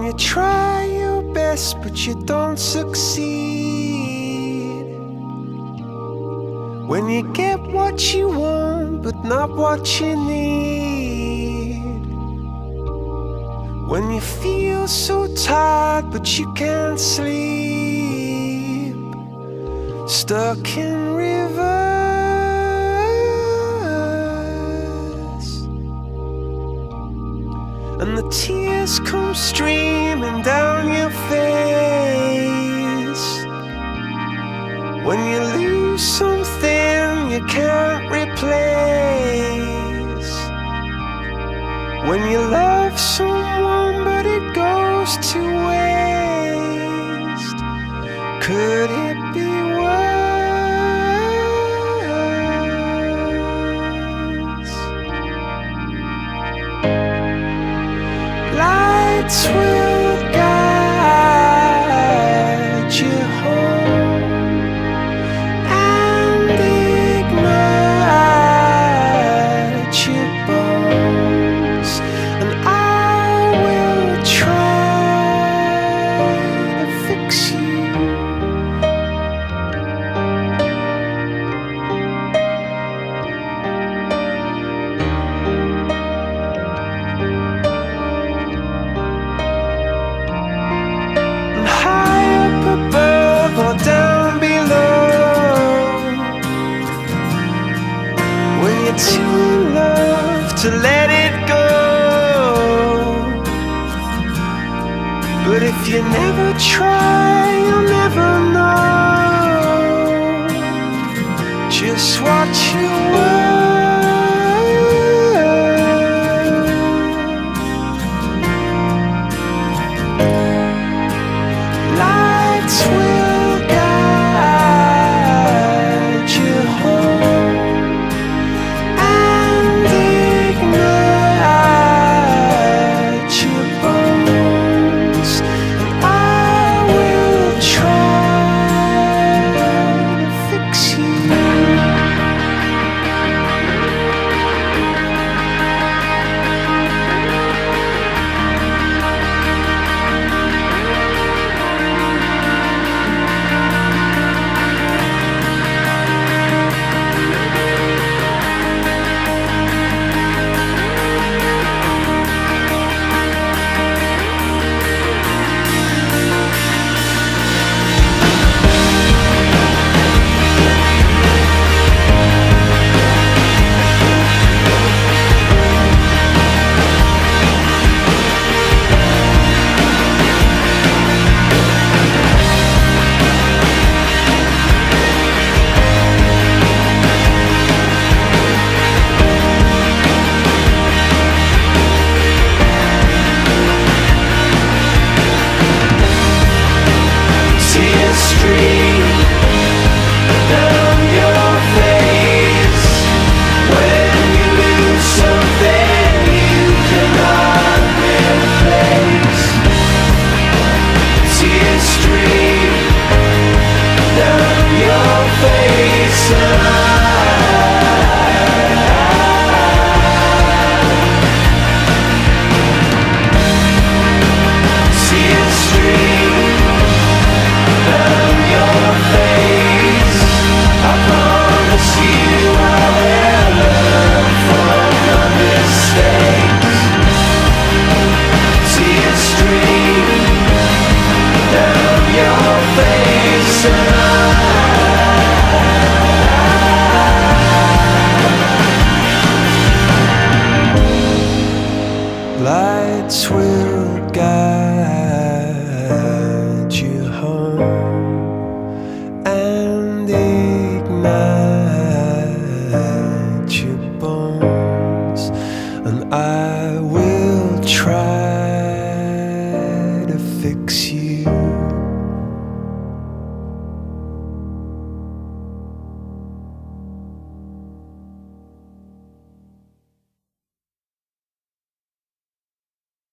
you try your best but you don't succeed, when you get what you want but not what you need, when you feel so tired but you can't sleep, stuck in reverse, and the tears come streaming down your face, when you lose something you can't replace, when you love someone but it goes to waste. Could it be worse? Lights will guide you home and ignite your bones, and I will try to fix you. And high up above or down below, when you're too in love to let it go. But if you never try, you'll never know just what you were. Lights will guide you home and ignite your bones, and I will try to fix you. Tears stream down your face when you lose something you cannot replace. Tears stream down your face, and tears stream down your face. I promise you I will learn from my mistakes. Tears stream down your face, and lights will guide